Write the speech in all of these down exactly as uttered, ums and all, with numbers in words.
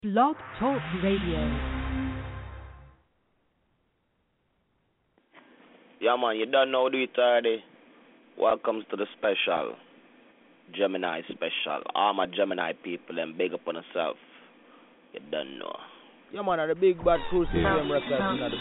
Blog Talk Radio. Yeah, man, you don't know, do it already. Welcome to the special. Gemini special. All my Gemini people, and big up on yourself. You don't know. Yeah, man, the big bad crucial them records.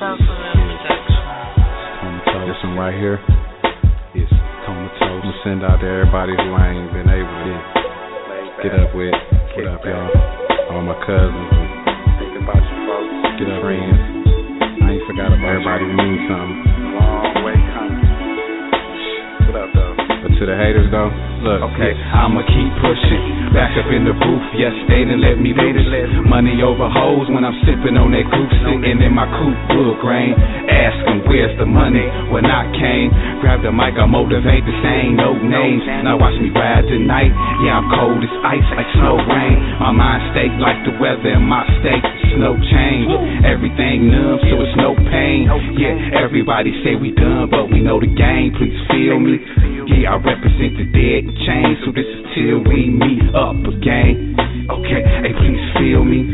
This one right here is Comatose. I'm gonna send out to everybody who I ain't been able to get up with. What up, y'all? All my cousins. Think about you folks. Get up, friends. I ain't forgot about everybody who means something. Long way coming. What up, though? But to the haters, though, look. Okay, I'ma keep pushing. Back up in the booth, yes, they done let me loose. Money over hoes when I'm sipping on that coupe. Sitting in my coupe, wood grain. Ask them where's the money when I came. Grab the mic, I motivate the same, no names. Now watch me ride tonight. Yeah, I'm cold as ice, like snow rain. My mind state like the weather in my state. Snow change, everything numb, so it's no pain. Yeah, everybody say we done, but we know the game. Please feel me. Yeah, I represent the dead and chains, so this is till we meet up again. Okay, hey, please feel me.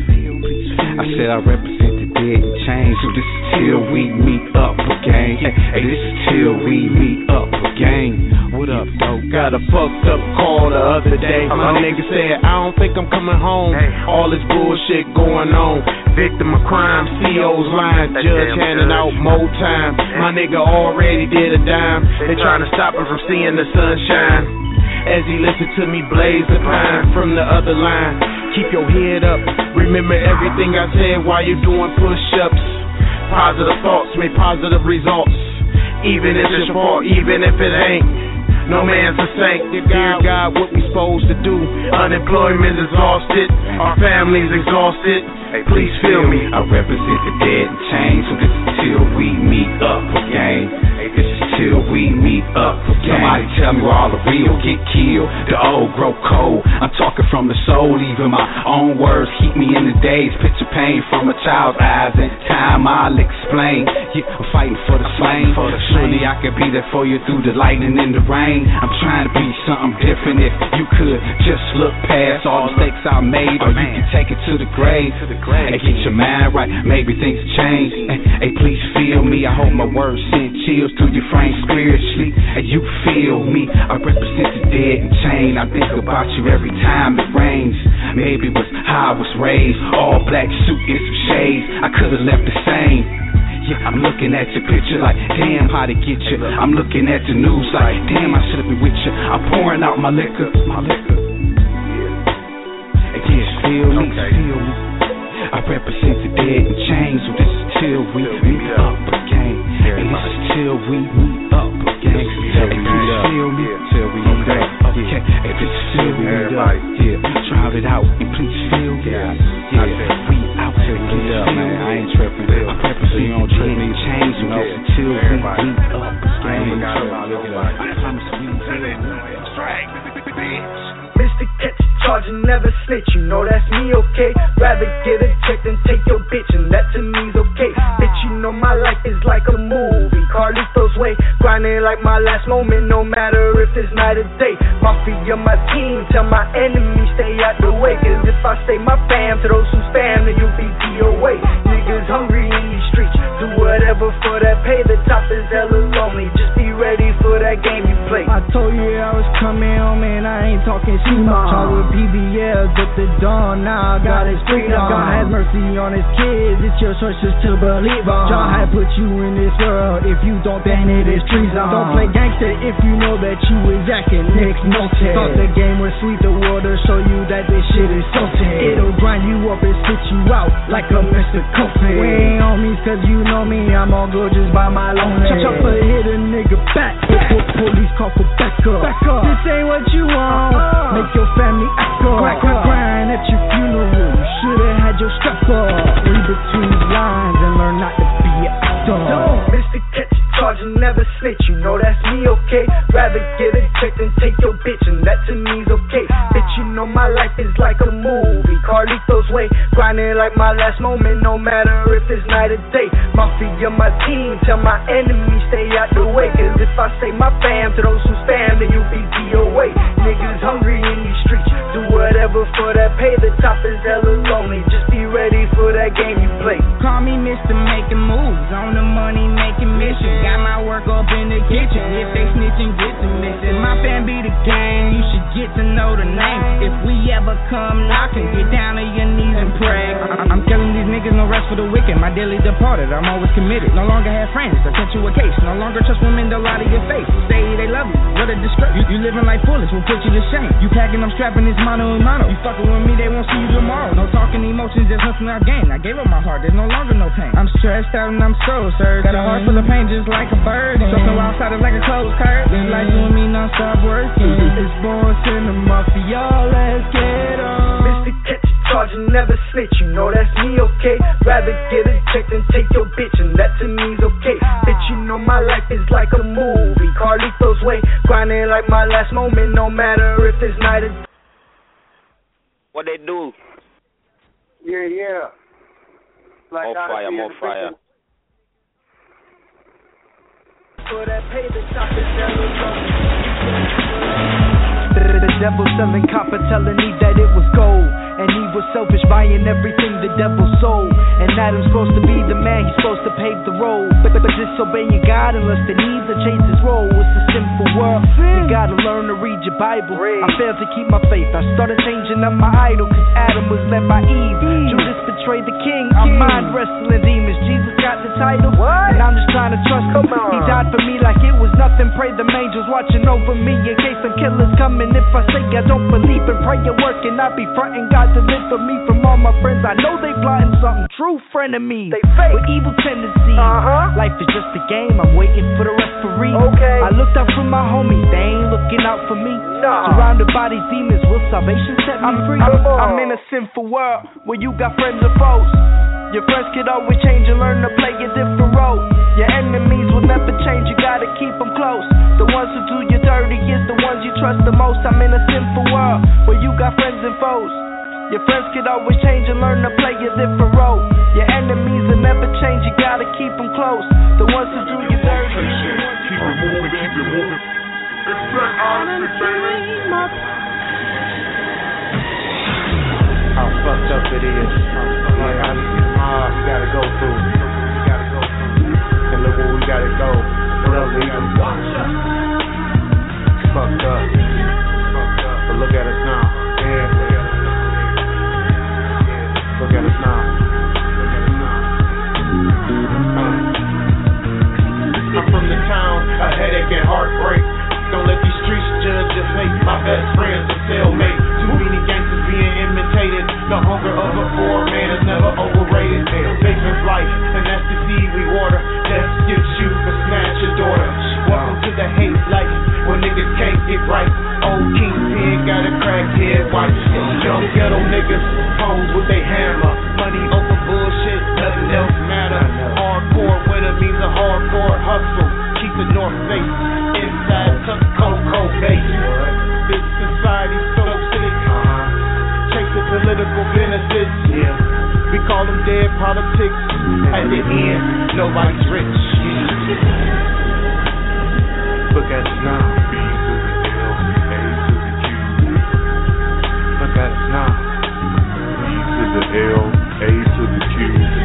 I said I represent the dead and chains, so this is till we meet up again. Hey, this is till we meet up again. What up, though? Got a fucked up call the other day. My nigga said, I don't think I'm coming home. All this bullshit going on. Victim of crime, C O's lying, judge handing out more time. My nigga already did a dime. They trying to stop him from seeing the sunshine. As he listened to me blaze the pine from the other line. Keep your head up. Remember everything I said while you doing push-ups. Positive thoughts make positive results. Even if it's your fault, even if it ain't. No man's a saint. Dear God, what we supposed to do? Unemployment's exhausted. Our family's exhausted. Hey, please feel me. I represent the dead and chains, so this is till we meet up again. Hey, this is till we meet up again. Somebody tell me where all the real get killed, the old grow cold. I'm talking from the soul, even my own words keep me in the days. Picture pain from a child's eyes, and time I'll explain. Yeah, I'm fighting for the flame. Surely I could be there for you through the lightning and the rain. I'm trying to be something different. If you could just look past all the mistakes I made, or you can take it to the grave and get your mind right. Maybe things change. Hey, hey, please feel me. I hope my words send chills through your frame spiritually. And you feel me. I represent the dead and chain. I think about you every time it rains. Maybe it was how I was raised. All black suit and some shades. I could have left the same. Yeah, I'm looking at your picture like, damn, how to get you. I'm looking at the news like, damn, I should have been with you. I'm pouring out my liquor, my liquor. Yeah, yeah, feel me, feel me. I represent the dead and chains, so this is till we meet up again. And this is till we meet up again. Till we meet up, feel me, till we meet up. Okay, if it's till we meet up, yeah, shout it out and please feel me. Yeah, we out here, please feel me. I ain't tripping. I represent you don't trip me, change, you know, till we meet up again. I promise we will. Mister Catch a charge and never snitch, you know that's me, okay? Rather get a check than take your bitch, and that to me's okay. Bitch, you know my life is like a movie, Carlitos way, grinding like my last moment, no matter if it's night or day. Mafia, my team, tell my enemies stay out the way, cause if I stay my fam, to those who spam, then you'll be D O A. Niggas hungry in these streets, do whatever for that pay, the top is hella lonely, just be ready for that game you play. I told you I was coming home and I ain't talking shit. Talk with P B Ls at the dawn, now I got his freedom. God has mercy on his kids, it's your choice just to believe on. God had put you in this world, if you don't then it is treason. Don't play gangster if you know that you was acting next note. Thought the game was sweet, the world will show you that this shit is salty. It'll grind you up and spit you out like a Mister Coffee. We ain't homies cause you know me, I'm all good just by my lonely. Chop chop a hit a nigga back, police call for backup. Back up. This ain't what you want, make your family act up. Cry, cry, crying at your funeral. You should've had your strap up. Read between the lines and learn not to be an actor. No, Mister Catch a charge and never snitch, you know that's me, okay? Rather get a check than take your bitch, and that to me's okay. Bitch, you know my life is like a movie, Carlitos way, grinding like my last moment, no matter if it's night or day. Mafia, my team, tell my enemies stay out the way, cause if I say my fam, to those who spam, then you'll be D O A. Niggas hungry in these streets, do what whatever for that pay. The top is hella lonely. Just be ready for that game you play. Call me Mister Making Moves on the money making mission. Got my work up in the kitchen. If they snitching, get to missing. My fan be the game. You should get to know the name. If we ever come knocking, get down on your knees and pray. I- I'm telling these niggas no rest for the wicked. My daily departed. I'm always committed. No longer have friends. I cut you a case. No longer trust women to lie to your face. Say they love you. What a disgrace. You, you living like foolish. Will put you to shame. You packing, I'm strapping this mono and mono. You fucking with me, they won't see you tomorrow. No talking emotions, just hustling out game. I gave up my heart. There's no longer no pain. I'm stressed out and I'm so certain. Got a heart full of pain just like a bird. Something outside is like a closed curtain. This life doing me non-stop working. It's Born Cinema for y'all. Let's get on. Mister Catch a charge and never snitch. You know that's me, okay? Rather get a check than take your bitch, and that to me's okay. Bitch, you know my life is like a movie. Carlitos way, grinding like my last moment. No matter if it's night or day. What they do? Yeah, yeah. Like More fire, more fire. For that pay, the top is hella lonely. The devil selling copper, telling Eve that it was gold. And he was selfish, buying everything the devil sold. And Adam's supposed to be the man, he's supposed to pave the road. But, but disobeying God unless the need to change his role. It's a sinful world, you gotta learn to read your Bible. I failed to keep my faith, I started changing up my idol. Cause Adam was led by Eve, Judas betrayed the king. I'm mind wrestling demons, Jesus got the title. And I'm just trying to trust him. He died for me like it was nothing. Pray the angels watching over me in case some killers coming. If I say I don't believe in prayer working, I be fronting God deliver me from all my friends. I know they plotting something, true frenemies. They fake with evil tendencies. Uh-huh. Life is just a game, I'm waiting for the referee. Okay. I looked out for my homies, they ain't looking out for me. Nah. Surrounded by these demons, will salvation set me I'm free? I'm, I'm in a sinful world where you got friends and foes. Your friends could always change and learn to play a different role. Your enemies will never change, you gotta keep them close. The ones who do you dirty is the ones you trust the most. I'm in a sinful world where you got friends and foes. Your friends could always change and learn to play a different role. Your enemies will never change, you gotta keep them close. The ones who do you dirty. Keep it moving, keep it moving. It's that Oxford, baby. How fucked up it is. Like how these mobs we gotta go through. We gotta go through. And look where we gotta go. What else we gotta watch us? Fucked up. Fucked up. But look at us now. Yeah. Look at us now. Uh. I'm from the town, a headache and heartbreak. Don't let these streets judge your fate. My best friend's a cellmate. Too many gangsters being imitated. The hunger of a poor man is never overrated. Faith is life, and that's the seed we water. Death skips you, but snatch your daughter. Welcome to the hate life, when niggas can't get right. Old Kingpin got a crackhead wife. Young ghetto niggas pose with they hammer. Money over bullshit, nothing else matter. Hardcore winner means a hardcore hustle. Keep the North Face inside, tuck Coco base. This society's so sick. Chasing political benefits. Yeah. We call them dead politics. At the end, nobody's rich. Look at us now. B to the L, A to the Q. Look at us now. B to the L, A to the Q.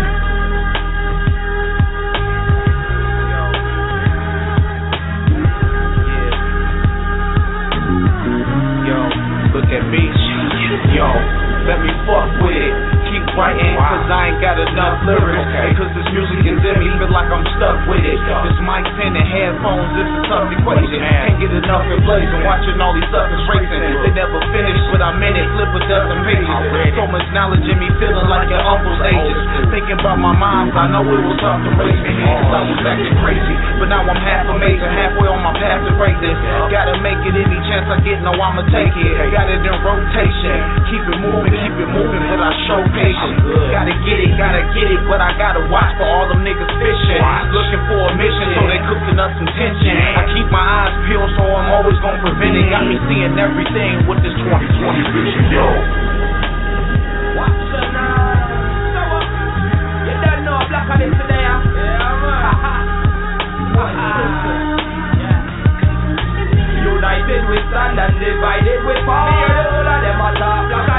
Look at me, yo, let me fuck with it. Keep writing, cause I ain't got enough lyrics. Okay. Cause this music is in me, feel like I'm stuck with it. This mic, pen, and headphones, it's a tough equation. Can't get enough in blazing, watching all these suckers racing. They never finish, but I'm in it, flip a dozen pages. So much knowledge in me, feeling like your uncle's ages. Thinking about my moms, I know it was tough to raise me. Cause I was acting crazy, but now I'm half amazing, halfway on my path to greatness. Gotta make it any chance I get, no I'ma take it. Got it in rotation, keep it moving, keep it moving, but I show patience. Gotta get it, gotta get it, but I gotta watch for all them niggas fishing. Looking for a mission, so they cooking up some tension. I keep my eyes peeled, so I'm always gonna prevent it. Got me seeing everything with this twenty twenty vision, yo. Watch it now. So what? You don't know black on it today, huh? Yeah, man. United we stand and divided we fall. Me and all of them are talk black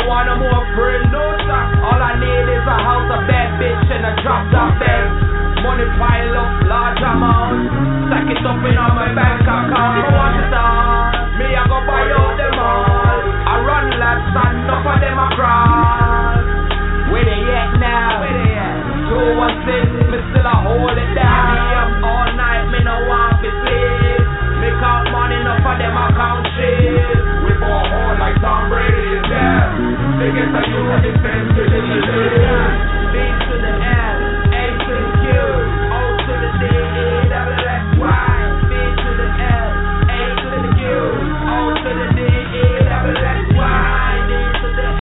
want no more friends, no sir. All I need is a house, a bad bitch, and a drop top bed. Money pile up, large amount. Stack it up in on my bank account. I want it all. Me I go buy out them all. I run lads and enough of them a crawl. Where they at now? Where they at? Two one six, me still a hold it down. Me up all night, me no want to sleep. Make out money enough for them account shit. We ball hard like Tom Brady, yeah. They get the you and the fence to the lead. B to the L, A to the Q, O to the D, E, double X, Y. B to the L, A to the Q, O to the D, E, double X, Y. D to the L.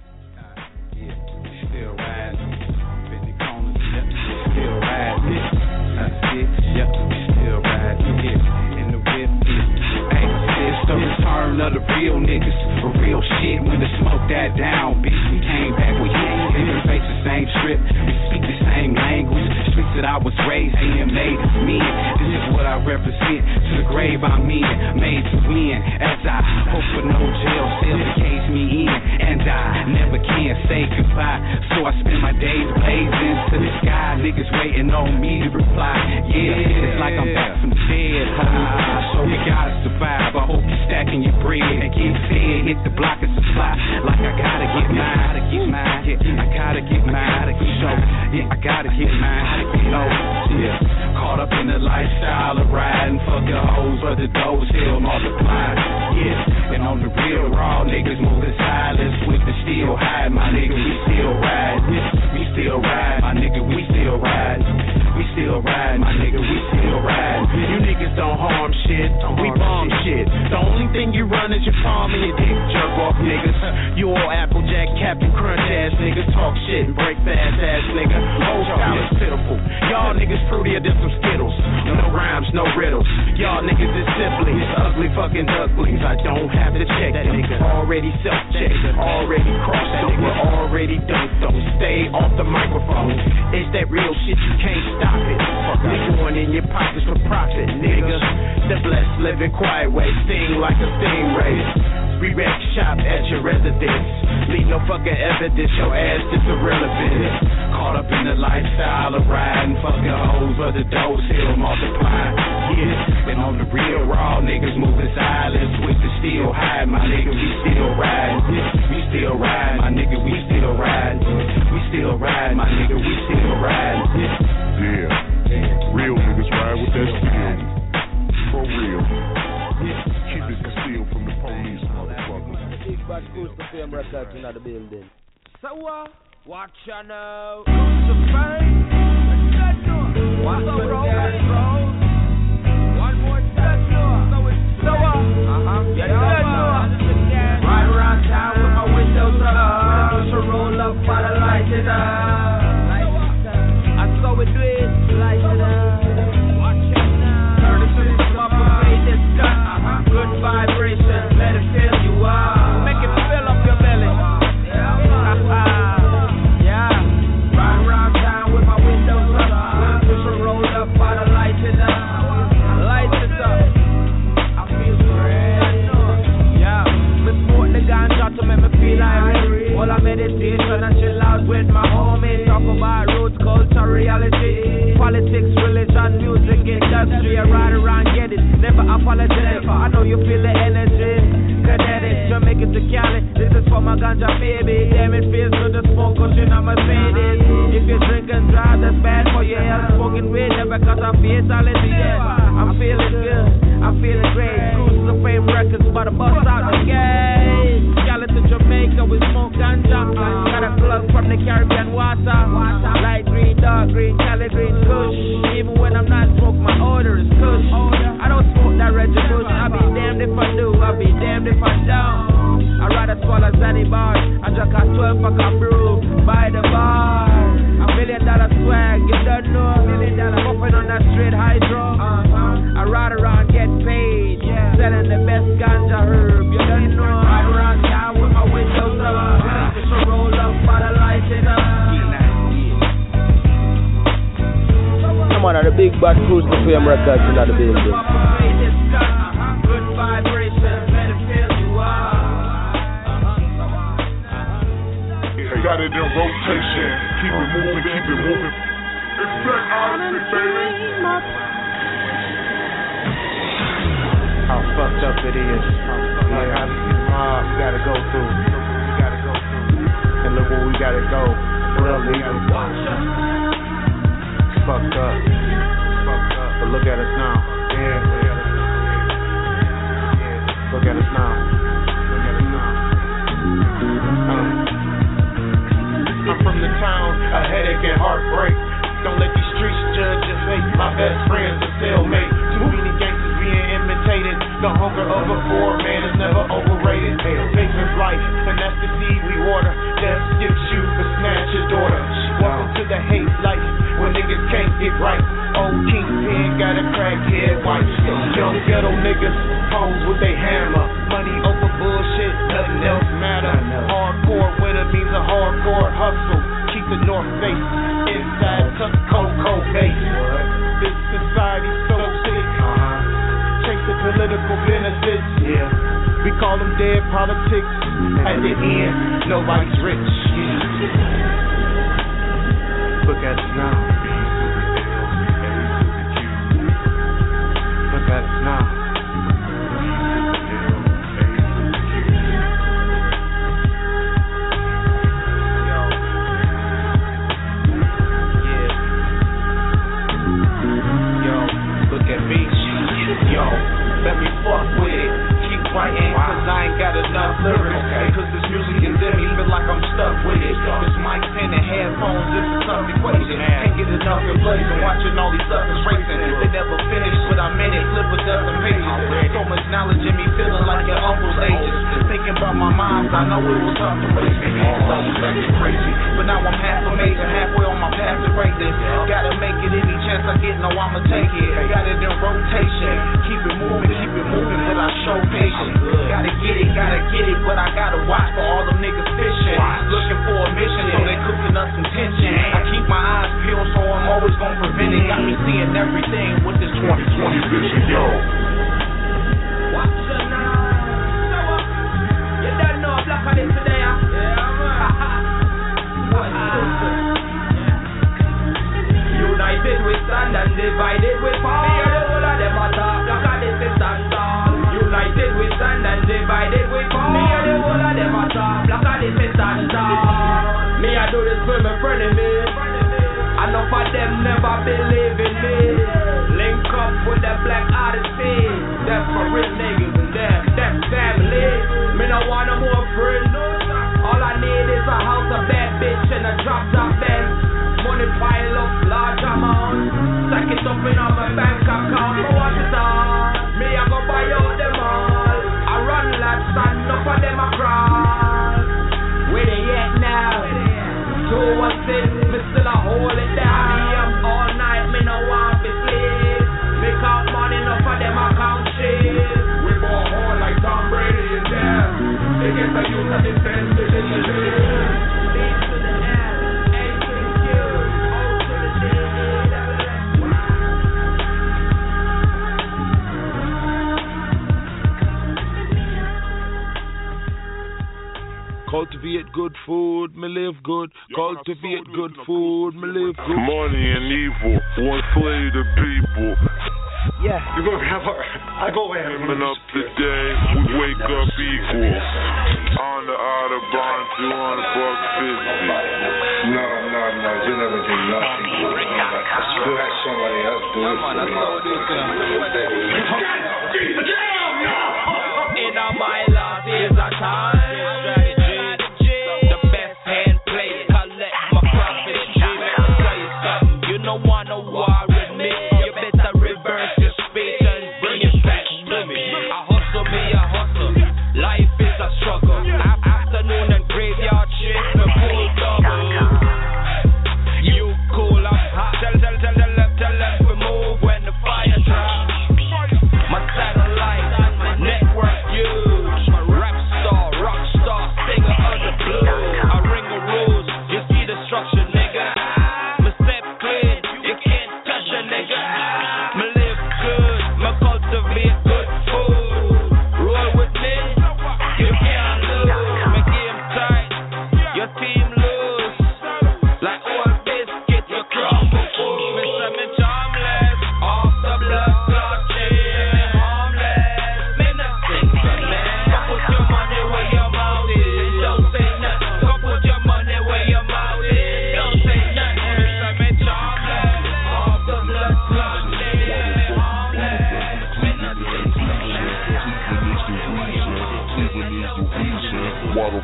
Yeah, we still riding. fifty corners, yep, we still riding. That's it, yep, we still riding. Yeah, in the whip, yeah. Hey, it's the return of the real niggas. For real shit, when the smoke that down, bitch, we came back with hit. We face the same strip, we speak the same language. Streets that I was raised in made us men. This is what I represent. To the grave I'm in, made to win. As I hope for no jail cell to cage me in. And I never can say goodbye. So I spend my days blazing to the sky. Niggas waiting on me to reply. Yeah, it's like I'm back from the dead, homie. So we gotta survive. I hope you're stacking your bread and get fed. Hit the block and supply. Like I gotta get mine. I gotta get mine. Yeah, I gotta get mine. I gotta get show. Yeah, I gotta get mine. I gotta get low. Yeah, caught up in the lifestyle of riding. Fuck your hoes, but the dough still multiplying. Yeah, and on the real raw niggas moving silence with the steel hide. My nigga, we still ride. We still ride. My nigga, we still ride. We still ride. My nigga, we still ride. You niggas don't harm shit. We bomb shit. The only thing you run is your palm and your dick. Jerk off niggas. You all Applejack, Captain Crunch ass niggas. Talk shit and break fast ass nigga. Whole style is pitiful. Y'all niggas fruitier than some Skittles. No rhymes, no riddles. Y'all niggas is siblings. Ugly fucking ducklings. I don't have to check that nigga. Already self-checked. Already crossed over. Already dunked. Don't stay off the microphone. It's that real shit, you can't stop it. We going in your pockets for profit, nigga. The blessed living quiet way. Sting like a stingray. We wreck shop at your residence. Leave no fucking evidence, your ass is irrelevant. Caught up in the lifestyle of riding. Fucking hoes, but the dough still multiplying. Yeah, and on the real raw, niggas moving silence with the steel hide. My nigga, we still ride. We still ride, my nigga, we still ride. We still ride, my nigga, we still ride. Yeah, real niggas ride with that steel. For real. Keep it concealed from the police, motherfuckers. Big bad Crucifix Records in the building. So what? Watch ya now. Crucifix. What's up, bro? One more time. So it's so what? Uh-huh. Yeah, yeah. Ride around town with my windows up. Push a roll up while I light it up. I saw it do it. Light it up. Watch it now. Turn it to the small parade this time. Good vibration. Let it fill you up. Make it fill up your belly. Yeah. Ride around town with my windows up. Push a roll up while I light it up. Light it up. I feel great. Yeah. Me smoke the ganja to make me feel irate. While I meditation and chill out with my homies. Talk about roots, culture, reality, politics, religion, music, industry. I ride around, get it. Never apologetic. I know you feel the energy. Kinetic, Jamaican to Cali. This is for my ganja baby. Damn, it feels good to smoke, cause you know my faded. If you drink and drive, that's bad for your health. Smoking weed, never cause I feel solid. Yeah, I'm feeling good. I'm feeling great. Cruise the fame records, but I bust out the gate. Cali to Jamaica, we smoke ganja. Got a plug from the Caribbean water. Light green, dark green, Cali green, kush. Even when I'm not smoking, my order is kush. I don't smoke that Reggie Bush. I'll be damned if I do. I'll be damned if I don't. I'd rather swallow Zanny bars. I drink a twelve pack of brew by the bar. A million dollar swag, you don't know. Million dollar puffing on that straight hydro. Uh-huh. I ride around, get paid. Yeah. Selling the best ganja herb, you don't know. Ride around town with my windows up. Just a roll up, but I light it up. Come on, the big bad Crucifix Records in the building. Good vibration, let it fill you up. it in rotation. Keep it moving, keep it moving. It's Black Odyssey, baby. How fucked up it is. Like how these mobs gotta go through. We gotta go through. And look where we gotta go. Real leaders. Fucked up. Fucked up. But look at us now. Yeah. Look at us now. Look at us now. Uh. I'm from the town, a headache and heartbreak. Don't let these streets judge your fate. My best friend's a cellmate. Too many gangsters being imitated. The hunger of a poor man is never overrated. Faith is life, and that's the seed we water. Death skips you, but snatch your daughter. Welcome to the hate life, when niggas can't get right. Old Kingpin got a crackhead wife. Young ghetto niggas pose with they hammer. Money over bullshit, nothing else matter. Hardcore winner means a hardcore hustle. Keep the North Face inside, tuck Coco base. This society's so sick. Uh-huh. Chasing political benefits. Yeah. We call them dead politics. At the end, nobody's rich. Yeah. Look at us now. Look at us now. Yo, let me fuck with it. Keep writing, cause I ain't got enough lyrics. Okay. Cause this music is in me, feel like I'm stuck with it. This mic, pen, and headphones, it's a tough equation. Can't get enough in place and watching all these suckers racing. They never finish, but I'm in it, flip a dozen pages. So much knowledge in me, feeling like your uncle's ages. Thinking about my moms, I know it was tough to raise me. I was acting crazy, but now I'm half amazing, halfway on my path to greatness. Gotta make it any chance I get, no I'ma take it. Got it in rotation, keep it moving, keep it moving, but I show patience. Gotta get it, gotta get it, but I gotta watch for all them niggas fishing. Looking for a mission, so they cooking up some tension. I keep my eyes peeled, so I'm always gonna prevent it. Got me seeing everything with this twenty twenty vision, yo. Watch it now. So what? You don't know Black on it today, huh? Yeah, man. United we stand and divided we fall. Me and the whole of them a talk, Black on it is stand tall. United we stand and divided we fall. Me and the whole of them a talk, Black on it is stand tall. Me I do this for my friend of me. Enough of them never believe in me. Link up with the Black Odyssey. That's for real niggas and them, that's family. Me no want no more friends. All I need is a house, a bad bitch, and a drop top Benz. Money pile up, large amount. Stack it up in on my bank account. I want it all. Me I go buy all them all. I run lots and enough of them a crawl. Where they at now? So what's it? Me still a hold it down. Me up all night, me no want to sleep. Make out money, enough of them a count shit. We ball hard like Tom Brady and them. They get the youth of this end, this is the Lead to the L, A to the Q, O to the D, double S Y. Cultivate good food, me live good. Cultivate good food, me live good. Money and evil, one slave to people. Yeah, you're going to have a. I go ahead. Coming up today, we wake up equal. On the Audubon, two hundred bucks fifty. No, no, no, you never do nothing. You have somebody else do it for you. In my last years of time. My satellite network huge. My rap star, rock star.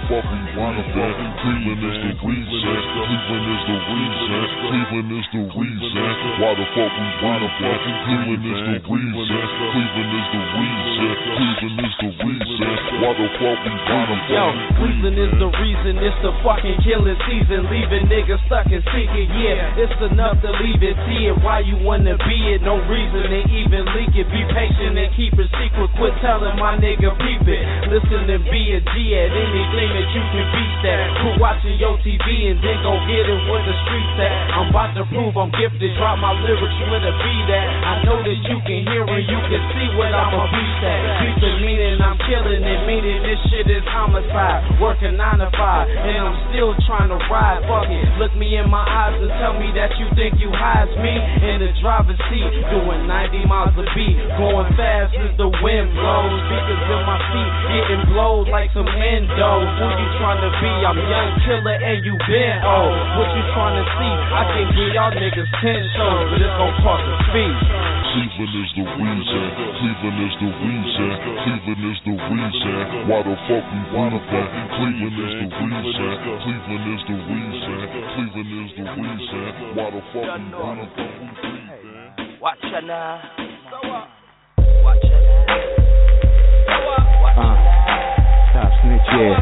fuck we wanna be? Cleveland is the reason. Cleveland is the reason. Cleveland is the reason. Why the fuck we wanna be? Cleveland is the reason. Cleveland is the reason. Cleveland is the reason. Why the fuck we wanna be? Yo, Cleveland is the reason. It's the fucking killing season. Leaving niggas stuck and sinking. Yeah, it's enough to leave it. See it. Why you wanna be it? No reason to even leak it. Be patient and keep it secret. Quit telling my nigga peep it. Listen and be a G at anything that you can beat that. Quit watching your T V and then go get it where the streets at. I'm about to prove I'm gifted. Drop my lyrics with a beat at. I know that you can hear and you can see what I'm a beast at. Beat the meaning I'm killing it. Meaning this shit is homicide. Working nine to five and I'm still trying to ride. Fuck it. Look me in my eyes and tell me that you think you high as me in the driver's seat. Doing ninety miles a beat. Going fast as the wind blows. Speakers in my feet getting blowed like some endo. Who you trying to be? I'm young killer and you been old. What you trying to see? I can give y'all niggas ten shows, but it's gon' cost a fee. Cleveland is the reason. Cleveland is the reason. Cleveland is the reason. Why the fuck we wanna be? Cleveland is the reason. Cleveland is the reason. Cleveland is the reason. Why the fuck we wanna be? Watch ya now. Watch ya now. Uh, stop snitch, yeah,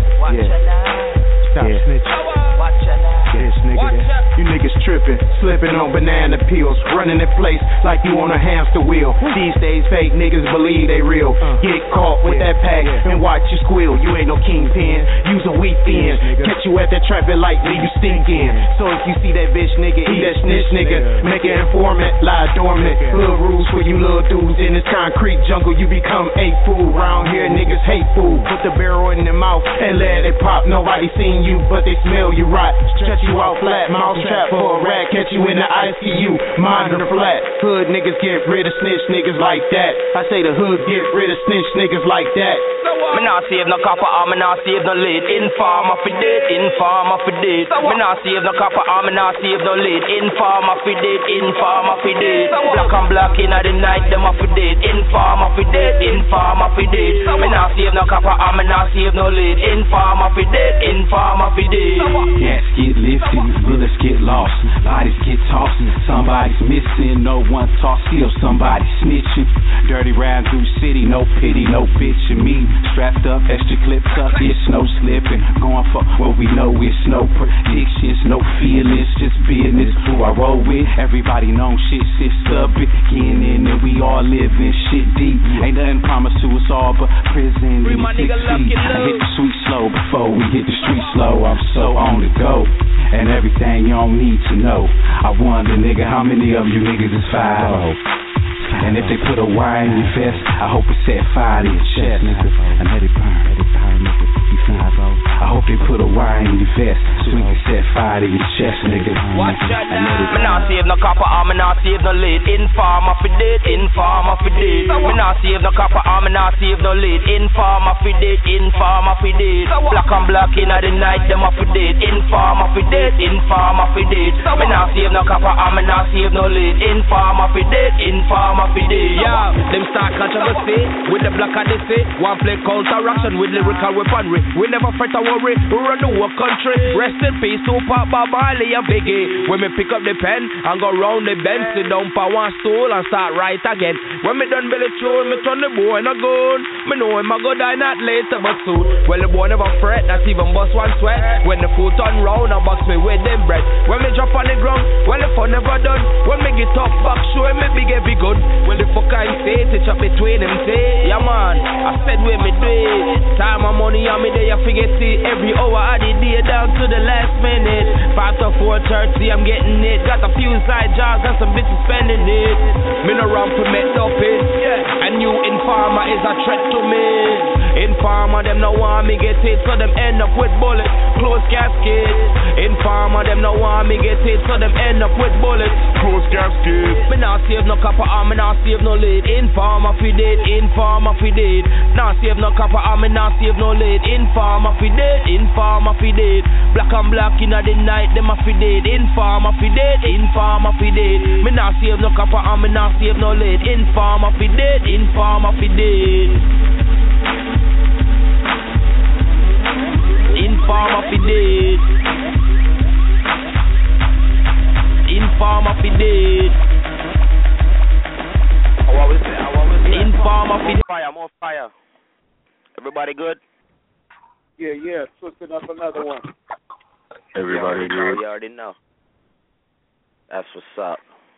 yeah. Stop yeah. snitch. Watch ya now. This nigga, you niggas tripping, slipping on banana peels, running in place like you on a hamster wheel. These days, fake niggas believe they real. Get caught with that pack and watch you squeal. You ain't no kingpin, use a weak thin. Catch you at that traffic light, leave you stinking. So if you see that bitch nigga, he that snitch nigga, make an informant, lie dormant. Hood rules for you little dudes in this concrete jungle. You become a fool. Round here, niggas hate food. Put the barrel in their mouth and let it pop. Nobody seen you, but they smell you rot. Stretch you out flat, mouse trap for a rat. Catch you in the I C U, mind the flat. Hood niggas get rid of snitch niggas like that. I say the hood get rid of snitch niggas like that. Me nah save no copper or me nah save no lead. Informer for dead, informer for dead. Me nah save no copper or me nah save no lead. Informer for dead, informer for dead. Black and black in the night, them a for dead. Informer for dead, informer for dead. Me nah save no copper or me nah save no lead. Informer for dead, informer for dead. Gas get lifted, bullets get lost, bodies get tossed. Somebody's missing, no one talks, still somebody snitching. Dirty round through city, no pity, no bitching me. Strapped up, extra clips up, it's no slipping. Going for what we know, it's no predictions, no feelings, just business. Who I roll with, everybody known shit, sit stubborn. Getting in and we all living shit deep. Ain't nothing promised to us all but prison and six feet. I hit the sweet slow before we hit the street slow. I'm so on the go, and everything you don't need to know. I wonder, nigga, how many of you niggas is five oh? And if they put a wire in your vest, I hope it set fire to your chest, nigga. And let it burn, let it burn, nigga. You five oh. I hope they put a wire in your vest so we can set fire to your chest, nigga. Watch out now. Me nah save no copper or me nah save no lead. Informer for dead, informer for dead. Me nah save no copper or me nah save no lead. Informer for dead, informer for dead. Black and black in the night, them a for dead. Informer for dead, informer for dead. Me nah save no copper or me nah save no lead. Informer for dead, informer for dead. Yeah, them start controversy with the black and they say one play counteraction with lyrical weaponry. We never fret or worry, we run the whole country. Rest in peace, Tupac, Bob Marley and Biggie. When me pick up the pen and go round the bend, sit down for one stool and start right again. When me done belly tune, me turn the boy in a gun. Me know him a go die not later but soon. Well the boy never fret, not even bust one sweat. When the foot turn round and box me with them breath. When me drop on the ground, well the fun never done. When me get up back, show me big every gun. Well the fuck I say, touch up between them say. Yeah man, I said where me do it. Time and money on me there, you forget it. Every hour of the day down to the last minute. Five to four thirty, I'm getting it. Got a few side jobs and some bitches spending it. Me no run for met up it. Yeah. A new informer is a threat to me. Informer them no want me get it, so them end up with bullets. Close casket. Informer them no want me get it, so them end up with bullets. Close casket. Me nah save no copper or me nah save no lead. Informer fi dead, informer fi dead. Nah save no copper or me nah save no lead. Informer fi dead, informer fi dead. Black and black inna the night, them a fi dead. Informer fi dead, informer fi dead. Me nah save no copper or me nah save no lead. Informer fi dead, informer fi dead. I'm on fire. Everybody good? Yeah, yeah. Twisted up another one. Everybody good. You already know. That's what's up.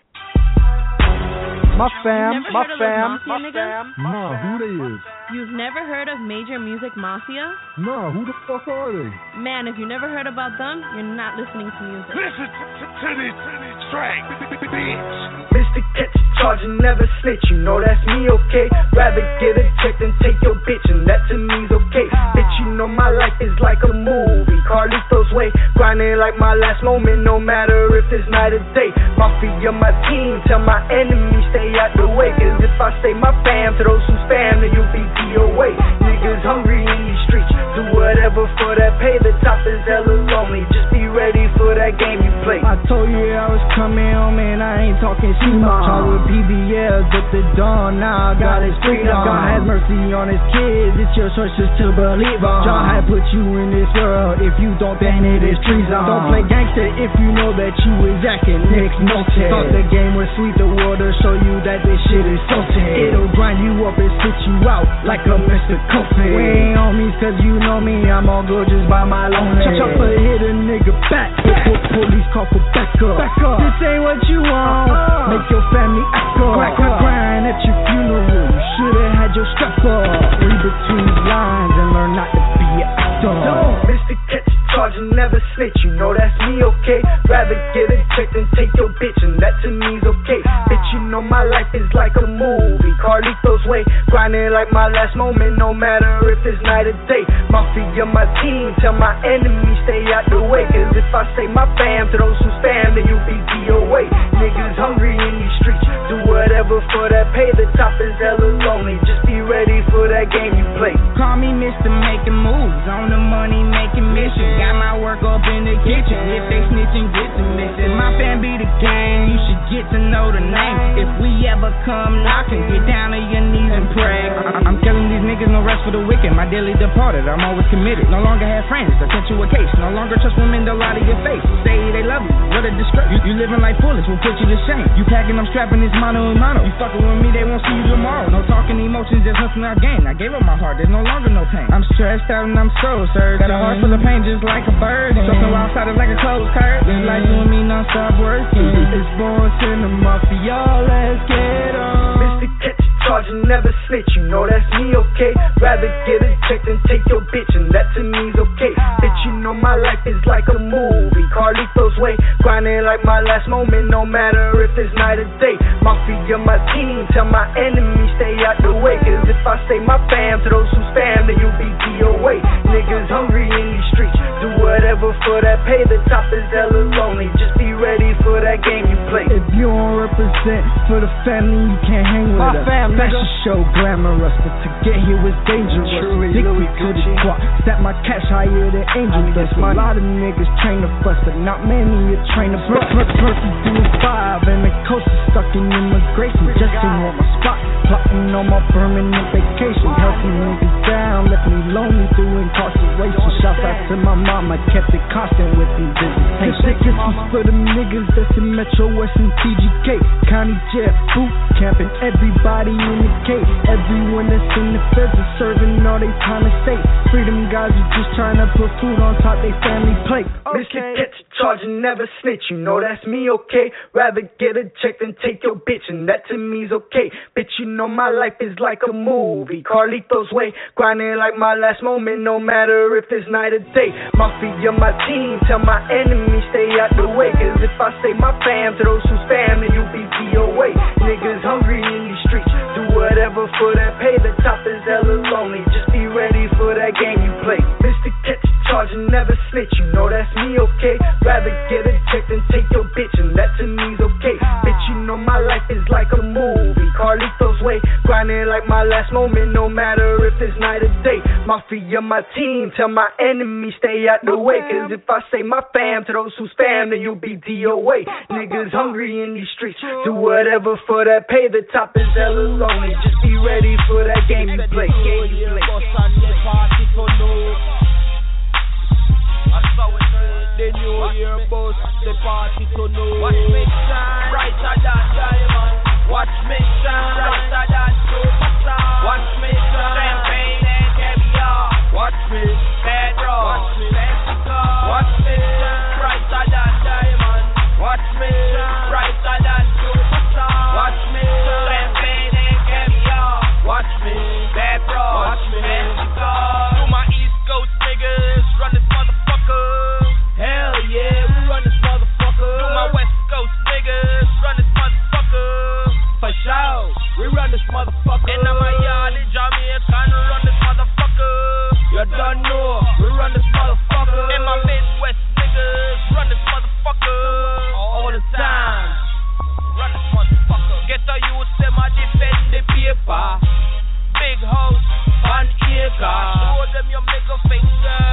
My fam, my fam, my fam. Nah, who they is? You've never heard of Major Music Mafia? Nah, who the fuck are they? Man, if you never heard about them, you're not listening to music. Listen to these tracks, bitch. Mister Catch a charge and never snitch, you know that's me, okay? Rather get a check than take your bitch, and that to me's okay. Bitch, you know my life is like a movie, Carlitos way, grinding like my last moment, no matter if it's night or day. Mafia, my team, tell my enemies stay out the way, cause if I say my fam to those who spam, then you'll be D O A. Niggas hungry in these streets, do whatever for that pay, the top is hella lonely, just be ready for that game you play. I told you I was coming home and I ain't talking C-Mom. Talk with P B Ls at the dawn, now God is freedom. God has mercy on his kids, it's your choice just to believe on. God had put you in this world, if you don't then it is treason. Don't play gangster if you know that you is acting next noted. Thought the game was sweet, the water show you that this shit is salty. It'll grind you up and spit you out like a Mister Coffee. We ain't homies cause you know me, I'm all good just by my lonely. Chop chop hit a nigga back, before police call for backup. Back up. This ain't what you want, uh, make your family act up. Crack, crack, grind at your funeral, you should've had your strap up. Read between the lines and learn not to be an actor. No, Mister Catch a charge and never snitch, you know that's me, okay? Rather get a check than take your bitch, and that to me's okay. Bitch, you know my life is like a movie, Carlitos way, grinding like my last moment, no matter if it's night or day. Mafia, my team, tell my enemies stay out the way, cause if I say my fam to those who spam, then you'll be D O A. Niggas hungry in these streets, do whatever for that pay, the top is hella lonely, just be ready for that game you play. Call me Mister Making Moves, on the money making mission, got my work up in the kitchen, if they snitching get to missing. My fam be the gang, you should get to know the name. If we ever come knocking, get down on your knees and pray. I- I'm killing these niggas, no rest for the wicked, my daily departed, I'm always committed. No longer have friends, I catch you a case, no longer trust women, they'll lie to your face. Say they love you, what a disgrace. You, you living like foolish, will put you to shame. You packing, I'm strapping, this mono and mono. You fucking with me, they won't see you tomorrow. No talking emotions, just nothing I gain. I gave up my heart, there's no longer no pain. I'm stressed out and I'm so surged. Got a heart full of pain just like a bird. Something outside is like a closed curtain. This life doing me non-stop working. It's born to the mafia, let's get on. Mister Catch a charge and never snitch, you know that's me, okay? Rather get a check than take your bitch, and that to me's okay. Bitch, you know my life is like a movie, Carlitos way, grinding like my last moment, no matter if it's night or day. Mafia, my team, tell my enemies stay out the way, cause if I say my fam to those who spam, then you'll be D O A. Niggas hungry in these streets, do whatever for that pay, the top is hella lonely, just be ready for that game you play. If you don't represent for the family, you can't hang with My us. fam, Fashion show glamorous, but to get here was dangerous. Sticky to the squad, step my cash higher than angel dust. A lot of niggas train to fuss, but not many are trained to bust. Murphy doing five, and the coast is stuck in immigration. Just to want my spot, plotting on my permanent vacation. Helping niggas down, left me lonely through incarceration. Shouts out to my mama, kept it constant with these visitations. This is for the niggas that's in Metro West and T G K. County jail, boot camping, everybody in the cage. Everyone that's in the feds is serving all they time to stay. Freedom guys are just trying to put food on top they family plate. Okay. Mister Catch a charge and never snitch, you know that's me, okay? Rather get a check than take your bitch, and that to me's okay. Bitch, you know my life is like a movie, Carlitos way, grinding like my last moment, no matter if it's night or day. Mafia, my team, tell my enemies stay out the way, cause if I say my fam to those who spam, then you'll be D O A. Niggas hungry in these streets, do whatever for that pay, the top is hella lonely, just be ready for that game you play. Mister Catch a charge and never snitch, you know that's me, okay? Rather get a check than take your bitch, and that to me's okay. Bitch, you know my life is like a movie, Carlitos way, grinding like my last moment, no matter if it's night or day. Mafia, my team, tell my enemies stay out the way, cause if I say my fam to those who spam, then you'll be D O A. Niggas hungry in these streets, do whatever for that pay, the top is hella lonely, just be ready for that game you play. Game you play. The new year bus, the party to know. Watch me shine brighter than diamond. Watch me shine brighter than super. superstar. Watch me shine. Champagne and caviar. Watch me. Bad raw. Watch me. Fancy car. Watch me shine. Brighter than diamond. Watch me shine. Brighter than superstar. Watch me shine. Champagne and caviar. Watch me. Bad raw. Watch me. Fancy car. To my East Coast niggas, run this motherfucker. Hell yeah, we run this motherfucker. To my West Coast niggas, run this motherfucker. For sure, we run this motherfucker. And now my yard in Jamaica, run this motherfucker. You don't know, we run this motherfucker. And my Midwest niggas, run this motherfucker. All the time, run this motherfucker. Get the youth, them a defend the paper. Big house, one acre. Show them your middle finger.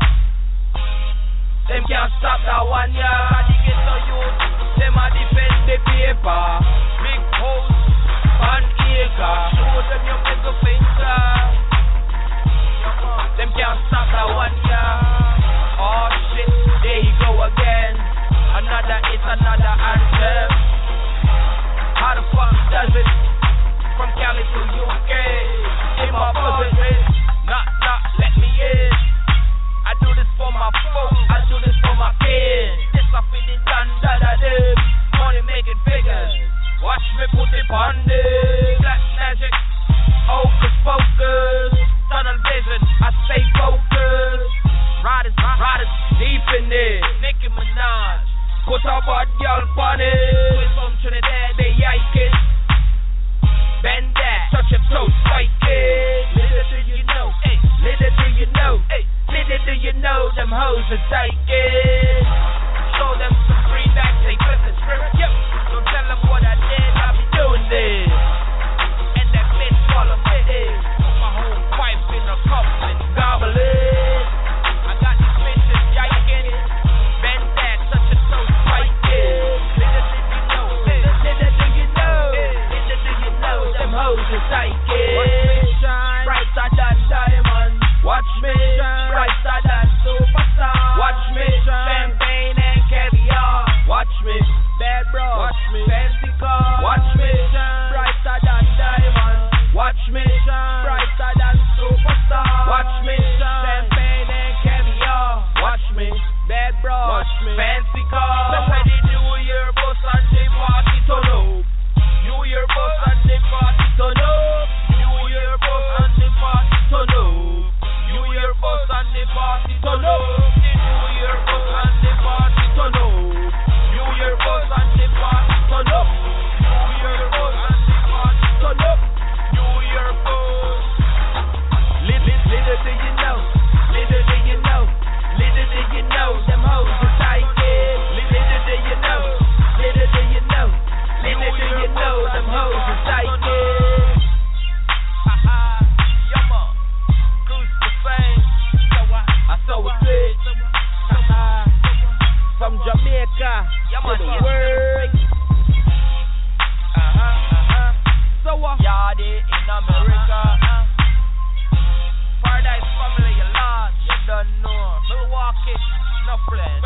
Them can't stop that one, yeah. Body get the youth, them a defend the paper. Big house, one acre. Show them your middle finger. Them can't stop that one, yeah. Oh shit, there you go again. Another hit, another anthem. How the fuck does it? From Cali to U K, in my buzzing, not, not, let me in. I do this for my folks, I do this for my kids. This I feel it done, da da da. Money making figures, watch me put it on this. Black magic, hocus pocus, tunnel vision, I stay focused. Riders, riders, deep in it. Nicki Minaj, put a bad girl on it. With from Trinidad, they yiking. Bend that, touch your toes, spike it. Little do you know, ay, little do you know, ay, little do you know, them hoes are psychic. Show them some greenbacks, they flip the script, yep. Don't tell them what I did, I be doing this. And that bitch follow me, put my whole wife in a cup and gobble it. I got these bitches yiking. Bend that, touch your toes, spike it. Little do you know, ay, little do you know, little do you know, them hoes are psychic. Watch me shine, brighter than diamond. Watch me shine, brighter than superstar. Watch me shine, champagne and caviar. Watch me, bad bro. Watch me, fancy car. Watch me shine, brighter than diamond. Watch me shine, brighter than superstar. Watch me shine, champagne and caviar. Watch me, bad bro. Watch me, fancy car. So when the New Year bus and the party turn up. New Year bus and the party turn up. New Year bus and the party turn up. New Year bus and the party turn up. The New Year bus and the party turn up. New Year bus and the party turn up. New Year bus and the party turn up. New Year bus. Little, little do you know, little do you know, little do you know, them hoes are psychic. Little do you know, little do you know, little do you know, them hoes are psychic. Haha, yumma, cruise to fame. I saw it good. From Jamaica to the world. Uh-huh, uh-huh. So what? Yardie in America. Paradise family, you lost. You don't know. Milwaukee, no friend.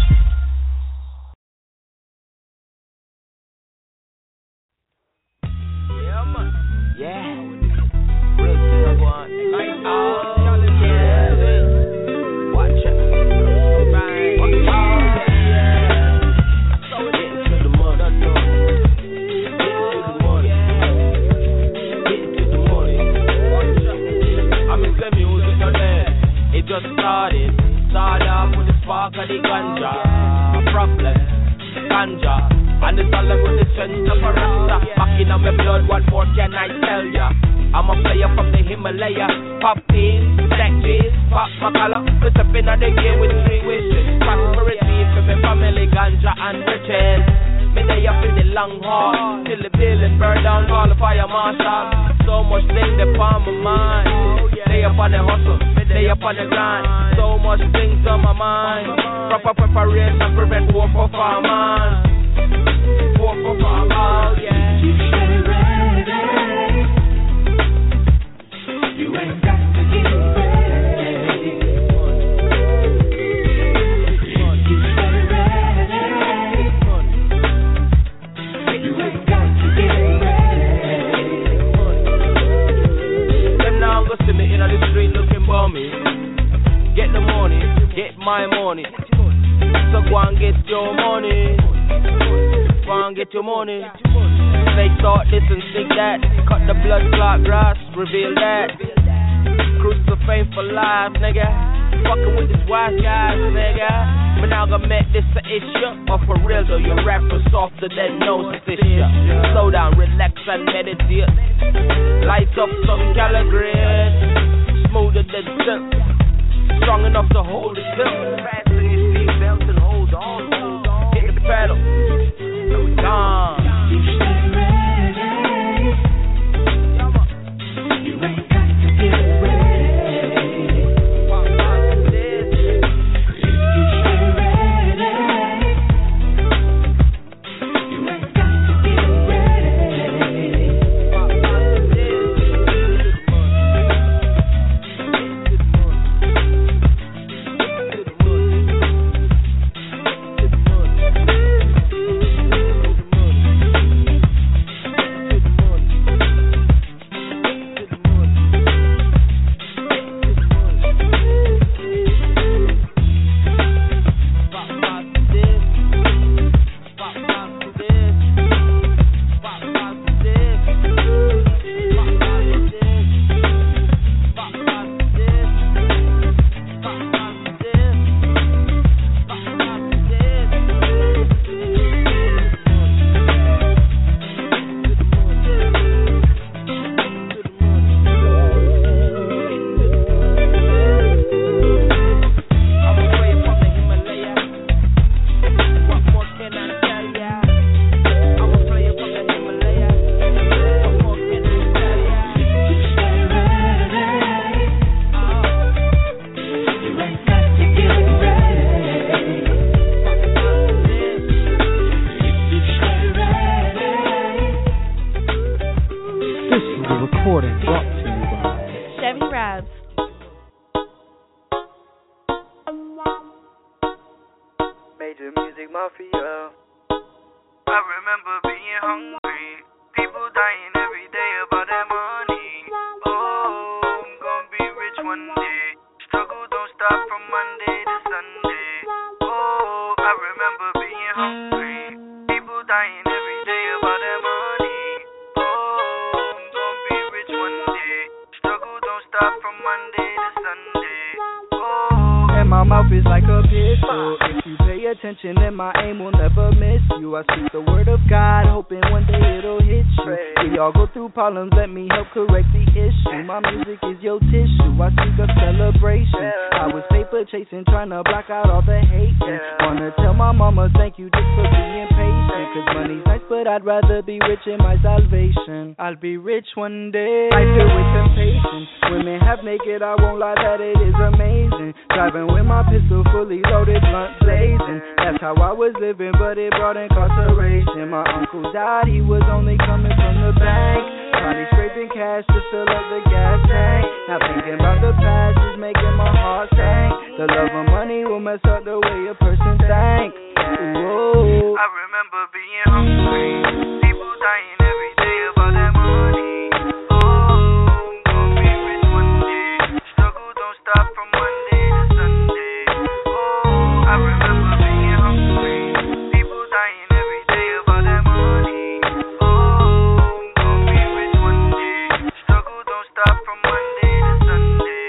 Yeah, man. Yeah. Real thing go on. Like, oh, yeah. Watch it. Right. Watch out. Yeah. So we get to the money. Get to the money. Get to the money. Watch out. I'm in the music today. It just started. Started off with the spark of the ganja. Problem. Ganja. And the solemn with the sense of a rasta. Back in my blood, what more can I tell ya? I'm a player from the Himalaya. Pop in, stack cheese, pop my collar. We stepping on the game with three wishes. Prosperity for my family, ganja and riches. Me day up in the long haul, till the building burn down, call the fire marshal. So much things upon my mind. Day up on the hustle, day up on the grind. So much things on my mind. Proper preparation, prevent war for farmers. War for farmers, yeah. You stay ready. You ain't got to get ready. You stay ready. You ain't got to get ready. money. So go and get your money. Go and get your money. They thought this and think that. Cut the blood clot grass, reveal that. Cruise to fame for life, nigga. Fucking with these wise guys, nigga. But now I met this a issue. Or for real though, your rapper softer than no stitcher. Slow down, relax and meditate. Light up some Caligrade. Smoother than silk. Strong enough to hold the silk. Fasten your seatbelt and hold on. Hit the pedal. And we gone. Problems, let me help correct the issue. My music is your tissue. I seek a celebration. I was paper chasing, trying to block out all the hate. Wanna tell my mama thank you just for being patient. Cause money's nice, but I'd rather be rich in my salvation. I'll be rich one day. I feel with temptation. Women half naked, I won't lie that it is amazing. Driving with my pistol fully loaded, blunt blazing. That's how I was living, but it brought incarceration. My uncle died, he was only coming from the bank. Probably scraping cash to fill up the gas tank. Now thinking about the past is making my heart sink. The love of money will mess up the way a person thinks. Whoa. I remember being hungry, people dying every day about that money. Oh, I'm gonna be rich one day. Struggle don't stop from Monday to Sunday. Oh, I remember being hungry, people dying every day about that money. Oh, I'm gonna be rich one day. Struggle don't stop from Monday to Sunday.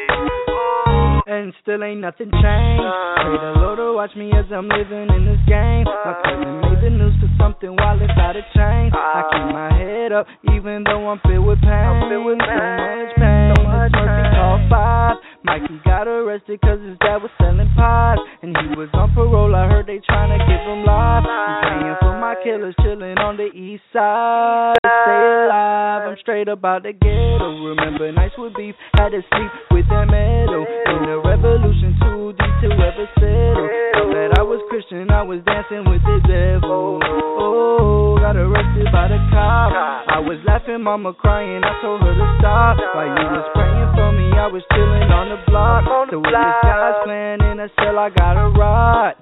Oh, and still ain't nothing changed. Pray the Lord to watch me as I'm living in this game. My cousin made the news for something while it's out of change. I keep my head up even though I'm filled with pain. I'm filled with so much pain. So much Murphy called five. Mikey got arrested cause his dad was selling pies. And he was on parole, I heard they trying to give him life. I'm praying for my killers chilling on the east side. Stay alive, I'm straight about the ghetto. Remember nights with beef, had to sleep with that metal. In the revolution too deep to ever settle. Thought that I was Christian, I was dancing with the devil. Oh, got arrested by the cop. I was laughing, mama crying, I told her to stop. While you was praying for me, I was chilling on the block. So with this guy's plan in a cell, I got a rod.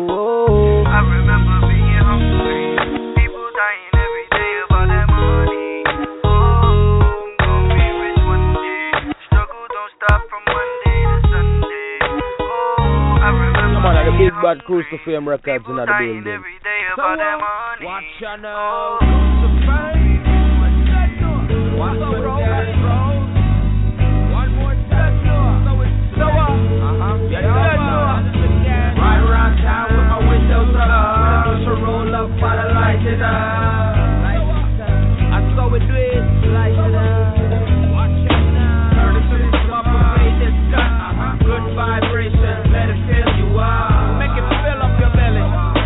Oh, I remember being hungry, people dying every day about that money. Oh, I'm gonna be rich one day. Struggle don't stop from Monday to Sunday. Oh, I remember. big bad Cruise to Fame Records in the building. So what? Watch ya now. Cruise to Fame. Watch the road. One more time. So it's so what? Uh-huh. Yeah, yeah. Ride around town with my windows up. Push a roll up while the light it up. I saw it do it. Light it up. Watch ya now. Turn it to the small play this gun. Good vibration. Let it fill you up. Make it fill up your belly.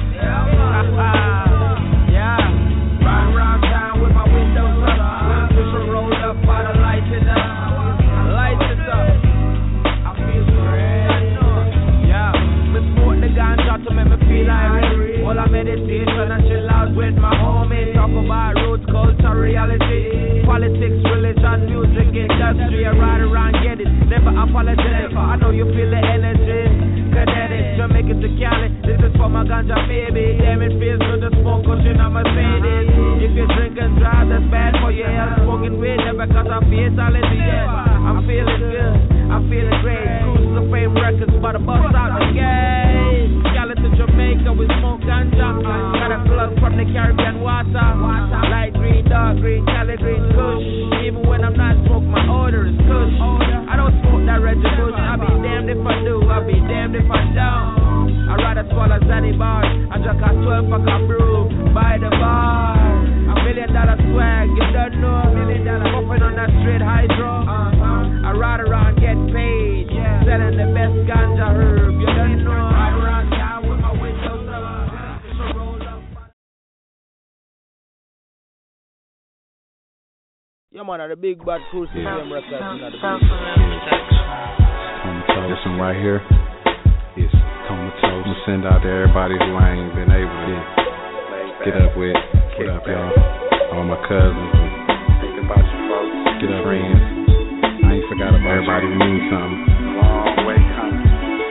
Yeah. Ride around town with my windows up. Push a roll up while the light it up. Light it up. I feel great. Yeah. Me smoke the ganja to make me feel like all I meditation and chill out with my homies. Talk about roots, culture, reality, politics, religion, music, industry. I ride around, get it. Never apologetic. I know you feel the energy. Kinetic, Jamaica to Cali. This is for my ganja baby. Damn, it feels good to smoke, cause you know my faded. If you drink and drive, that's bad for your health. Smoking weed, never cause I feel solid. Yeah, I'm feeling good. I'm feeling great. Cruise to Fame Records, but I bust out the gate. Cali to Jamaica, we smoke ganja. Got a plug from the Caribbean water. Light green, dark green, Cali green, kush. Even when I'm not smoking, my order is kush. I don't smoke that Reggie Bush. I'll be damned if I do. I'll be damned if I don't. I'd rather swallow Zanny bars. I drink a twelve pack of brew by the bar. A million dollar swag, you don't know. Million dollar puffing on that straight hydro. Uh-huh. I ride around, get paid. Yeah. Selling the best ganja herb, you don't know. Ride around town with my windows up. Push a roll up. Yeah, man, the big bad Cruise to Fame Records in the building. This one right here is Comatose. I'm gonna send out to everybody who I ain't been able to get up with. What up, y'all? All my cousins. Thinking about you folks. Get up, friends. I ain't forgot about everybody who means something. Long way coming.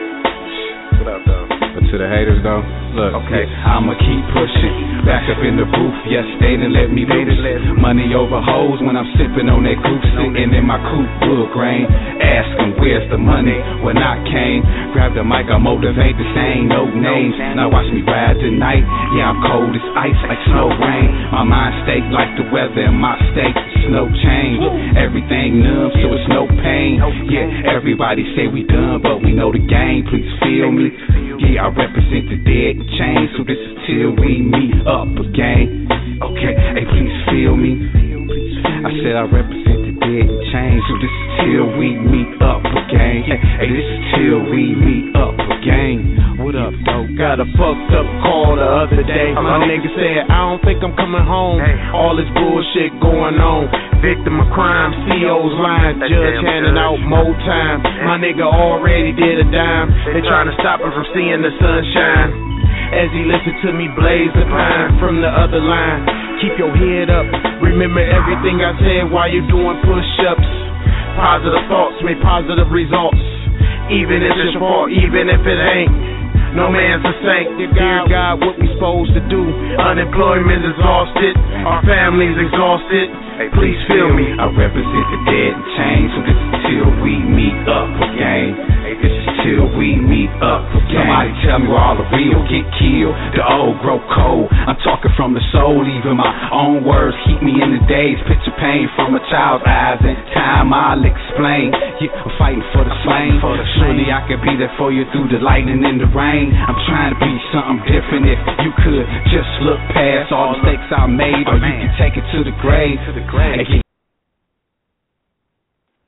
What up, though? But to the haters, though, look. Okay, I'ma keep pushing. Back up in the booth, yes, they done let me loose. Money over hoes when I'm sipping on that coupe. Sitting in my coupe, wood grain. Asking where's the money when I came. Grab the mic, I motivate the same, no names. Now watch me ride tonight. Yeah, I'm cold as ice, like snow rain. My mind state like the weather in my state. Snow change, everything numb, so it's no pain. Yeah, everybody say we done, but we know the game. Please feel me. Yeah, I represent the dead and chained, so this is till we meet up again. Okay, hey, please feel me. I said I represent the dead and chained, so this is till we meet up again. Hey, hey, this is till we meet up again. What up, though? Got a fucked up call the other day. My nigga said, I don't think I'm coming home. All this bullshit going on. Victim of crime, C O's lying, judge handing out more time. My nigga already did a dime. They trying to stop him from seeing the sunshine. As he listened to me blaze the pine from the other line. Keep your head up. Remember everything I said while you doing push-ups. Positive thoughts make positive results. Even if it's your fault, even if it ain't. No man's a saint. Dear God, what we supposed to do? Unemployment exhausted. Our families exhausted. Hey, please feel me. I represent the dead and chained, so this is till we meet up again. Hey, this is till we meet up again. Somebody tell me where all the real get killed, the old grow cold. I'm talking from the soul, even my own words keep me in the days. Picture pain from a child's eyes, and time I'll explain. Yeah, I'm fighting for the flame. Surely I could be there for you through the lightning and the rain. I'm trying to be something different. If you could just look past all the mistakes I made, or you can take it to the grave. Hey,